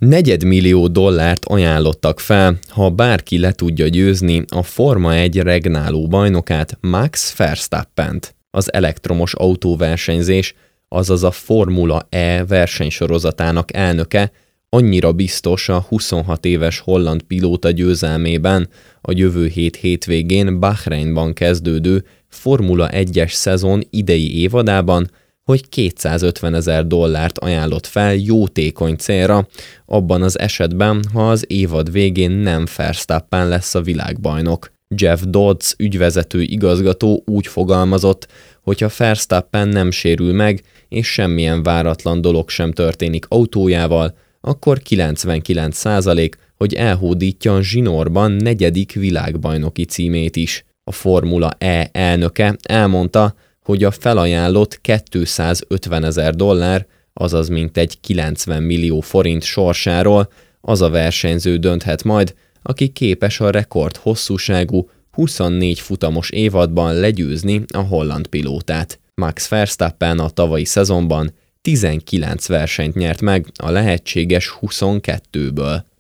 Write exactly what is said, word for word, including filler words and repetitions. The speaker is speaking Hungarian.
Negyedmillió dollárt ajánlottak fel, ha bárki le tudja győzni a Forma egy regnáló bajnokát, Max Verstappent. Az elektromos autóversenyzés, azaz a Formula E versenysorozatának elnöke annyira biztos a huszonhat éves holland pilóta győzelmében a jövő hét hétvégén Bahreinban kezdődő Formula egyes szezon idei évadában, hogy kétszázötvenezer dollárt ajánlott fel jótékony célra, abban az esetben, ha az évad végén nem Verstappen lesz a világbajnok. Jeff Dodds ügyvezető igazgató úgy fogalmazott, hogy ha Verstappen nem sérül meg, és semmilyen váratlan dolog sem történik autójával, akkor kilencvenkilenc százalék, hogy elhódítja zsinórban negyedik világbajnoki címét is. A Formula E elnöke elmondta, hogy a felajánlott kétszázötvenezer dollár, azaz mintegy kilencven millió forint sorsáról az a versenyző dönthet majd, aki képes a rekord hosszúságú huszonnégy futamos évadban legyőzni a holland pilótát. Max Verstappen a tavalyi szezonban tizenkilenc versenyt nyert meg a lehetséges huszonkettőből.